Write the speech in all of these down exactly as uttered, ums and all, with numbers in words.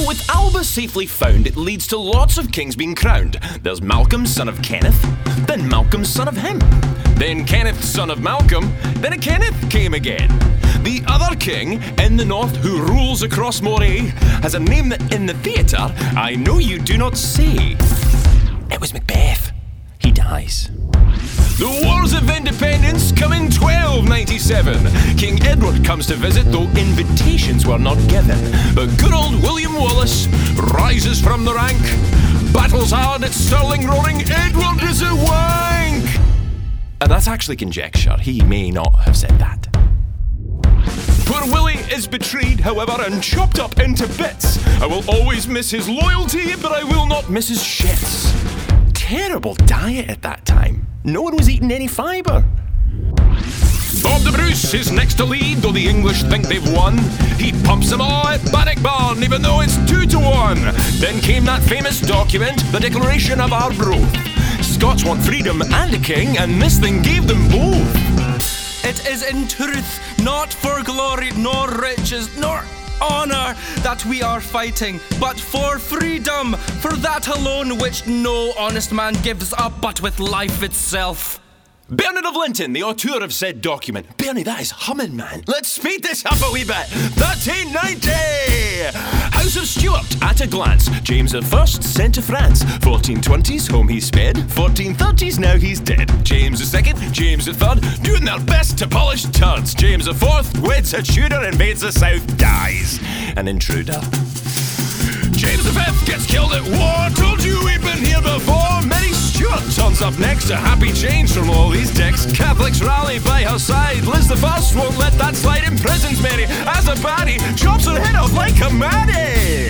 So with Alba safely found, it leads to lots of kings being crowned. There's Malcolm, son of Kenneth, then Malcolm, son of him. Then Kenneth, son of Malcolm, then a Kenneth came again. The other king in the north who rules across Moray has a name that in the theatre I know you do not say. It was Macbeth. He dies. The Wars of Independence come in twelve ninety-seven. King Edward comes to visit, though invitations were not given. But good old William Wallace rises from the rank. Battles hard at Stirling roaring, Edward is a wank! And that's actually conjecture. He may not have said that. Poor Willie is betrayed, however, and chopped up into bits. I will always miss his loyalty, but I will not miss his shits. Terrible diet at that time. No one was eating any fibre. Bob the Bruce is next to lead, though the English think they've won. He pumps them all at Bannockburn, even though it's two to one. Then came that famous document, the Declaration of Arbroath. Scots want freedom and a king, and this thing gave them both. It is in truth not for glory, nor riches, nor honour that we are fighting, but for freedom, for that alone which no honest man gives up but with life itself. Bernard of Linton, the auteur of said document. Bernie, that is humming, man. Let's speed this up a wee bit. thirteen ninety! House of Stuart, at a glance. James the First sent to France. fourteen twenties, home he sped. fourteen thirties, now he's dead. James the Second, James the Third, doing their best to polish turds. James the Fourth, weds a Tudor, invades the South, dies. An intruder. James the Fifth gets killed at war. Told you we've been here before. Mary Stuart turns up next. A happy change from all these dicks. Catholics rally by her side. Liz the First won't let that slide. Imprisons Mary as a baddie. Chops her head off like a maddie.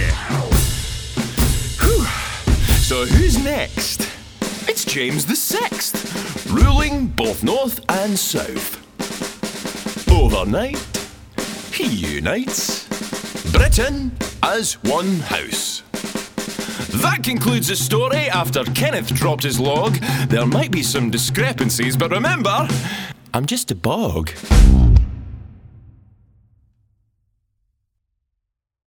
Whew. So who's next? It's James the Sixth, ruling both north and south. Overnight, he unites Britain as one house. That concludes the story. After Kenneth dropped his log, there might be some discrepancies, but remember, I'm just a bog.